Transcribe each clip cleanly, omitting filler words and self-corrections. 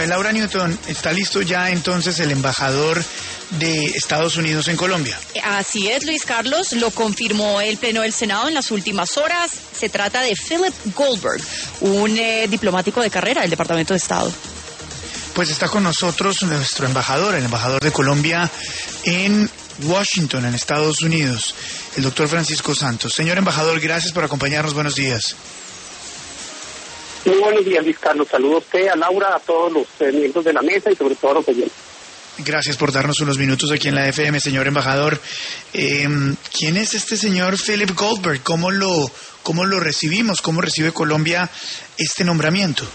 Laura Newton, ¿está listo ya entonces el embajador de Estados Unidos en Colombia? Así es, Luis Carlos, lo confirmó el Pleno del Senado en las últimas horas. Se trata de Philip Goldberg, un diplomático de carrera del Departamento de Estado. Pues está con nosotros nuestro embajador, el embajador de Colombia en Washington, en Estados Unidos, el doctor Francisco Santos. Señor embajador, gracias por acompañarnos. Buenos días. Muy buenos días, Luis Carlos. Saludo a usted, a Laura, a todos los miembros de la mesa y sobre todo a los oyentes. Gracias por darnos unos minutos aquí en la FM, señor embajador. ¿Quién es este señor Philip Goldberg? ¿Cómo lo recibimos? ¿Cómo recibe Colombia este nombramiento?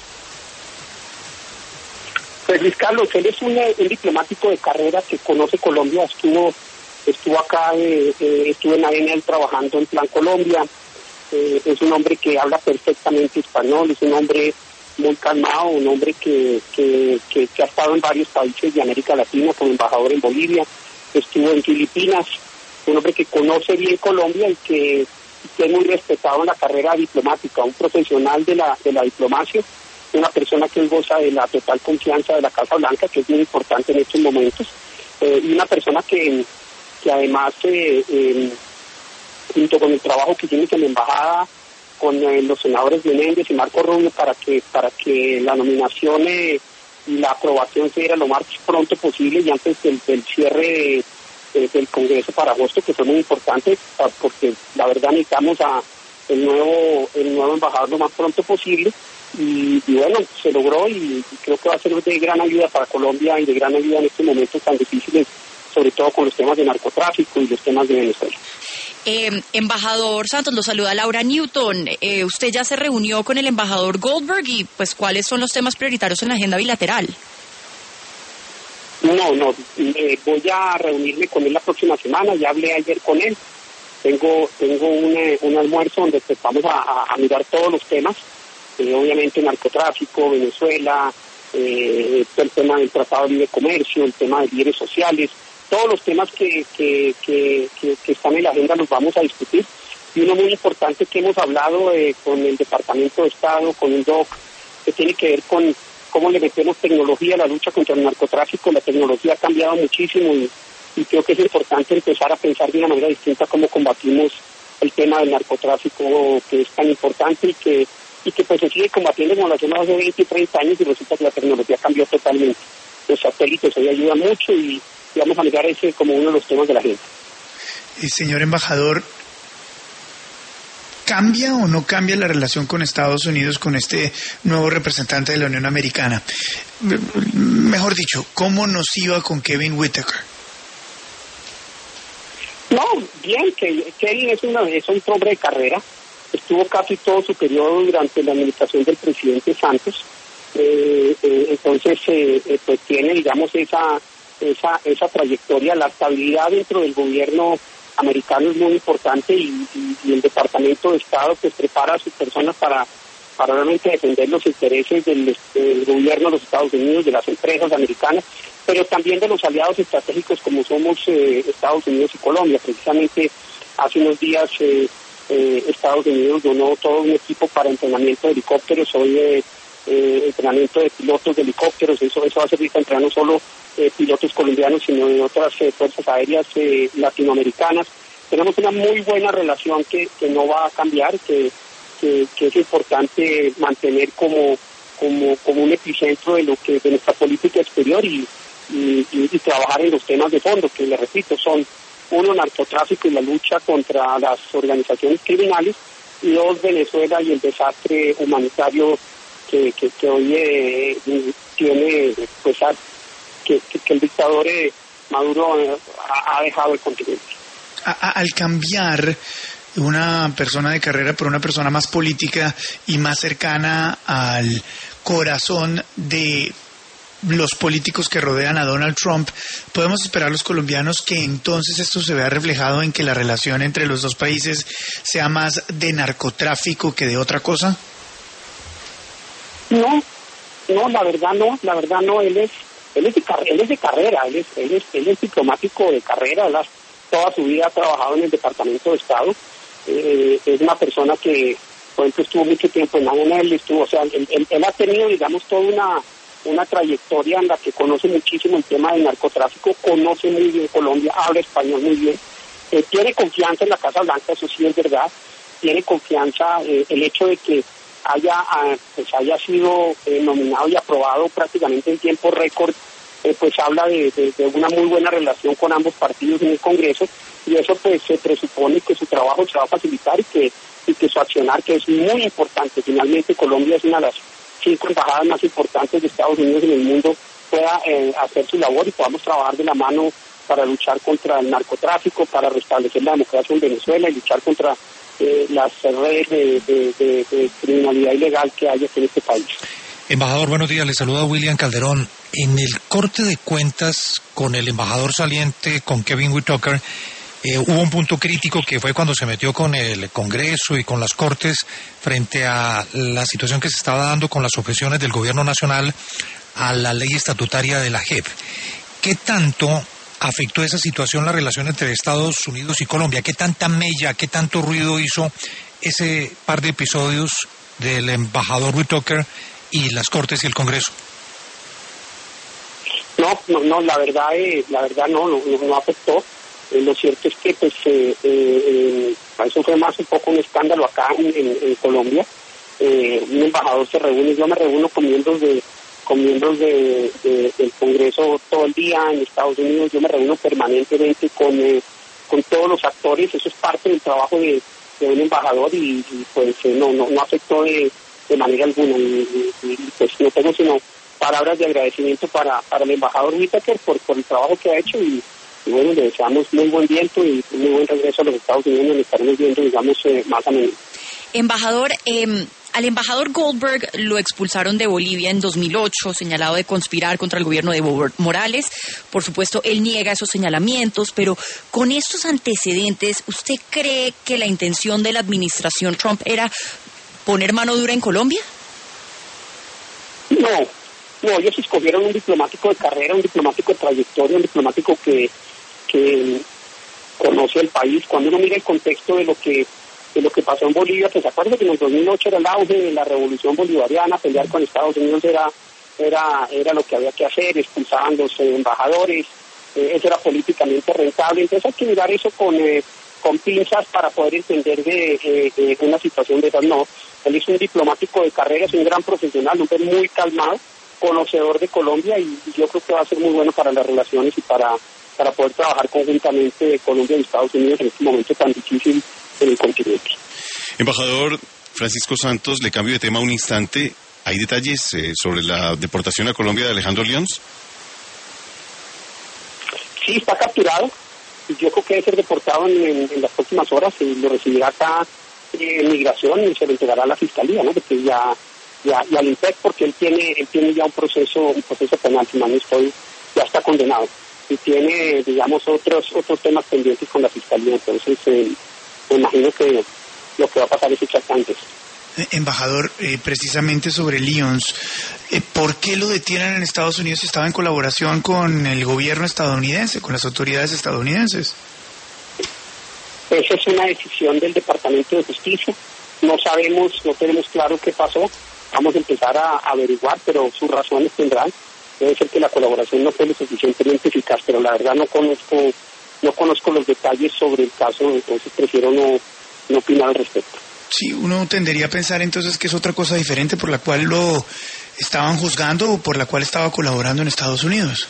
Pues Luis Carlos, él es un diplomático de carrera que conoce Colombia, estuvo acá, estuvo en ANL trabajando en Plan Colombia, es un hombre que habla perfectamente español, es un hombre muy calmado, un hombre que ha estado en varios países de América Latina como embajador en Bolivia, estuvo en Filipinas, un hombre que conoce bien Colombia y que es muy respetado en la carrera diplomática, un profesional de la diplomacia, una persona que goza de la total confianza de la Casa Blanca, que es muy importante en estos momentos, y una persona que además, junto con el trabajo que tiene en la embajada, con los senadores Menéndez y Marco Rubio, para que la nominación y la aprobación se diera lo más pronto posible y antes del cierre del Congreso para agosto, que fue muy importante, porque la verdad necesitamos el nuevo embajador lo más pronto posible. Y bueno, se logró y creo que va a ser de gran ayuda para Colombia y de gran ayuda en estos momentos tan difíciles, sobre todo con los temas de narcotráfico y los temas de Venezuela. Embajador Santos, lo saluda Laura Newton. Usted ya se reunió con el embajador Goldberg y pues ¿cuáles son los temas prioritarios en la agenda bilateral? No, voy a reunirme con él la próxima semana, ya hablé ayer con él. Tengo un almuerzo donde vamos a mirar todos los temas. Obviamente narcotráfico, Venezuela, el tema del Tratado de Libre Comercio, el tema de líderes sociales, todos los temas que están en la agenda los vamos a discutir. Y uno muy importante que hemos hablado con el Departamento de Estado, con el DOC, que tiene que ver con cómo le metemos tecnología a la lucha contra el narcotráfico. La tecnología ha cambiado muchísimo y creo que es importante empezar a pensar de una manera distinta cómo combatimos el tema del narcotráfico, que es tan importante y que pues se sigue combatiendo como lo hacemos hace 20 y 30 años y resulta que la tecnología cambió totalmente. Los satélites hoy ayudan mucho y vamos a mirar ese como uno de los temas de la gente. Señor embajador, ¿cambia o no cambia la relación con Estados Unidos con este nuevo representante de la Unión Americana? Mejor dicho, ¿cómo nos iba con Kevin Whitaker? No, bien, Kevin es un hombre de carrera. Estuvo casi todo su periodo durante la administración del presidente Santos, entonces pues tiene, digamos, esa trayectoria. La estabilidad dentro del gobierno americano es muy importante y el Departamento de Estado pues prepara a sus personas para realmente defender los intereses del gobierno de los Estados Unidos, de las empresas americanas, pero también de los aliados estratégicos como somos Estados Unidos y Colombia. Precisamente hace unos días Estados Unidos donó todo un equipo para entrenamiento de helicópteros, hoy entrenamiento de pilotos de helicópteros, eso va a servir para entrenar no solo pilotos colombianos, sino de otras fuerzas aéreas latinoamericanas. Tenemos una muy buena relación que no va a cambiar, que es importante mantener como un epicentro de nuestra política exterior y trabajar en los temas de fondo, que le repito, son uno, narcotráfico y la lucha contra las organizaciones criminales, y dos, Venezuela y el desastre humanitario que hoy tiene, pues, que el dictador Maduro ha dejado el continente. Al cambiar una persona de carrera por una persona más política y más cercana al corazón de los políticos que rodean a Donald Trump, ¿podemos esperar los colombianos que entonces esto se vea reflejado en que la relación entre los dos países sea más de narcotráfico que de otra cosa? No, la verdad no, él es de carrera, él es diplomático de carrera, toda su vida ha trabajado en el Departamento de Estado, es una persona que, por ejemplo, estuvo mucho tiempo en ANL, él ha tenido, digamos, toda una trayectoria en la que conoce muchísimo el tema del narcotráfico, conoce muy bien Colombia, habla español muy bien, tiene confianza en la Casa Blanca, eso sí es verdad, tiene confianza el hecho de que haya sido nominado y aprobado prácticamente en tiempo récord, pues habla de una muy buena relación con ambos partidos en el Congreso, y eso pues se presupone que su trabajo se va a facilitar y que su accionar, que es muy importante. Finalmente Colombia es una de las 5 embajadas más importantes de Estados Unidos en el mundo, pueda hacer su labor y podamos trabajar de la mano para luchar contra el narcotráfico, para restablecer la democracia en Venezuela y luchar contra las redes de criminalidad ilegal que hay aquí en este país. Embajador, buenos días, le saluda William Calderón. En el corte de cuentas con el embajador saliente, con Kevin Whitaker, hubo un punto crítico que fue cuando se metió con el Congreso y con las Cortes frente a la situación que se estaba dando con las objeciones del Gobierno Nacional a la ley estatutaria de la JEP. ¿Qué tanto afectó esa situación la relación entre Estados Unidos y Colombia? ¿Qué tanta mella, qué tanto ruido hizo ese par de episodios del embajador Whitaker y las Cortes y el Congreso? No, la verdad no afectó. Lo cierto es que pues eso fue más un poco un escándalo acá en Colombia. Un embajador se reúne, yo me reúno con miembros del Congreso todo el día en Estados Unidos, yo me reúno permanentemente con todos los actores, eso es parte del trabajo de un embajador y pues no afectó de manera alguna y pues no tengo sino palabras de agradecimiento para el embajador Whitaker por el trabajo que ha hecho y bueno, le deseamos muy buen viento y muy buen regreso a los Estados Unidos, donde estaremos viendo, digamos, más a menudo. Embajador, al embajador Goldberg lo expulsaron de Bolivia en 2008, señalado de conspirar contra el gobierno de Evo Morales. Por supuesto, él niega esos señalamientos, pero con estos antecedentes, ¿usted cree que la intención de la administración Trump era poner mano dura en Colombia? No, ellos escogieron un diplomático de carrera, un diplomático de trayectoria, un diplomático que conoce el país. Cuando uno mira el contexto de lo que pasó en Bolivia, pues se acuerda que en el 2008 era el auge de la revolución bolivariana, pelear con Estados Unidos era lo que había que hacer, expulsaban los embajadores, eso era políticamente rentable. Entonces hay que mirar eso con pinzas para poder entender de una situación de esas. No, él es un diplomático de carrera, es un gran profesional, un hombre muy calmado, conocedor de Colombia y yo creo que va a ser muy bueno para las relaciones y para poder trabajar conjuntamente Colombia y Estados Unidos en este momento tan difícil en el continente. Embajador Francisco Santos, le cambio de tema un instante. ¿Hay detalles sobre la deportación a Colombia de Alejandro Lyons? Sí, está capturado. Yo creo que debe ser deportado en las próximas horas y lo recibirá acá Migración y se lo entregará a la Fiscalía, ¿no? Porque ya al INPEC, porque él tiene ya un proceso penal, si mal no estoy, ya está condenado y tiene, digamos, otros temas pendientes con la Fiscalía. Entonces me imagino que lo que va a pasar es echar antes. Embajador, precisamente sobre Lyons, ¿por qué lo detienen en Estados Unidos si estaba en colaboración con el gobierno estadounidense, con las autoridades estadounidenses? Esa es una decisión del Departamento de Justicia. No tenemos claro qué pasó. Vamos a empezar a averiguar, pero sus razones tendrán. Debe ser que la colaboración no fue lo suficientemente eficaz, pero la verdad no conozco los detalles sobre el caso, entonces prefiero no opinar al respecto. Sí, uno tendería a pensar entonces que es otra cosa diferente por la cual lo estaban juzgando o por la cual estaba colaborando en Estados Unidos.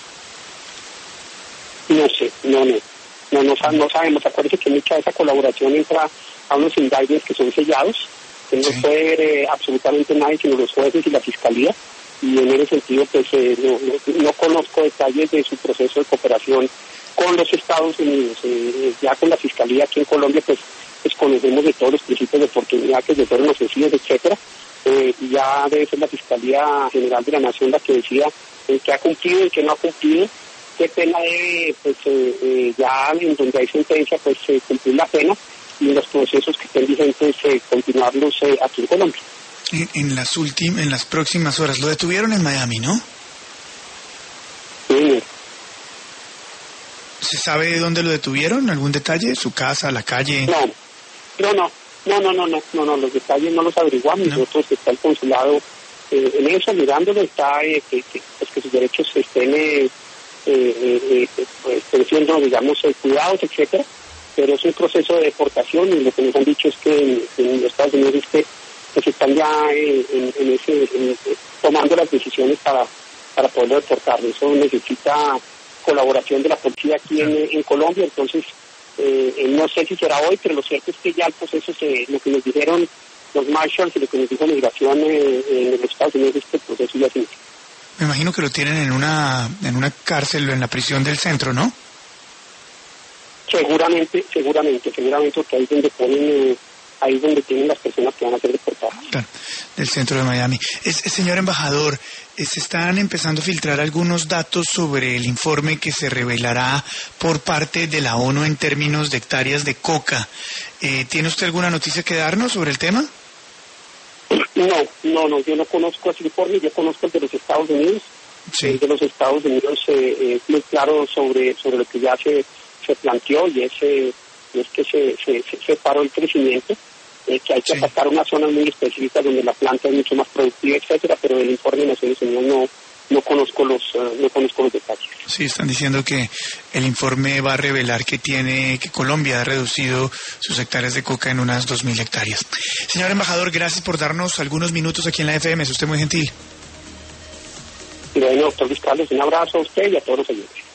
No sé, no sabemos. Acuérdense que mucha de esa colaboración entra a unos indictments que son sellados, que no puede ver absolutamente nadie sino los jueces y la Fiscalía, y en ese sentido pues no conozco detalles de su proceso de cooperación con los Estados Unidos. Ya con la Fiscalía aquí en Colombia pues conocemos de todos los principios de oportunidad que se fueron ofrecidos, etcétera. Y ya debe ser la Fiscalía General de la Nación la que decida en qué ha cumplido y qué no ha cumplido, qué pena debe, pues ya en donde hay sentencia, pues cumplir la pena, y los procesos que estén vigentes continuarlos aquí en Colombia. En las próximas horas lo detuvieron en Miami, ¿no? Sí. ¿Se sabe dónde lo detuvieron? ¿Algún detalle? ¿Su casa, la calle? No, los detalles no los averiguamos. Nosotros está el consulado en eso, mirándolo, está que sus derechos estén siendo, digamos, cuidados, etcétera, pero es un proceso de deportación, y lo que nos han dicho es que en los Estados Unidos pues están ya tomando las decisiones para poderlo deportar. Eso necesita colaboración de la policía aquí en Colombia, entonces no sé si será hoy, pero lo cierto es que ya el proceso, lo que nos dijeron los marshals y lo que nos dijo Migración en los Estados Unidos, es que el proceso ya se inicia. Me imagino que lo tienen en una cárcel o en la prisión del centro, ¿no? Seguramente, porque ahí es donde ponen, ahí es donde tienen las personas que van a ser deportadas. Claro, del centro de Miami. Señor embajador, se están empezando a filtrar algunos datos sobre el informe que se revelará por parte de la ONU en términos de hectáreas de coca. ¿Tiene usted alguna noticia que darnos sobre el tema? No, yo no conozco ese informe, yo conozco el de los Estados Unidos. Sí. El de los Estados Unidos es muy claro sobre lo que ya se planteó, y es que se paró el crecimiento, que hay que atacar unas zonas muy específicas donde la planta es mucho más productiva, etcétera, pero el informe de Naciones Unidas no conozco los detalles. Sí, están diciendo que el informe va a revelar que Colombia ha reducido sus hectáreas de coca en unas 2.000 hectáreas. Señor embajador, gracias por darnos algunos minutos aquí en la FM, es usted muy gentil. Bueno, doctor Luis Carlos, un abrazo a usted y a todos los oyentes.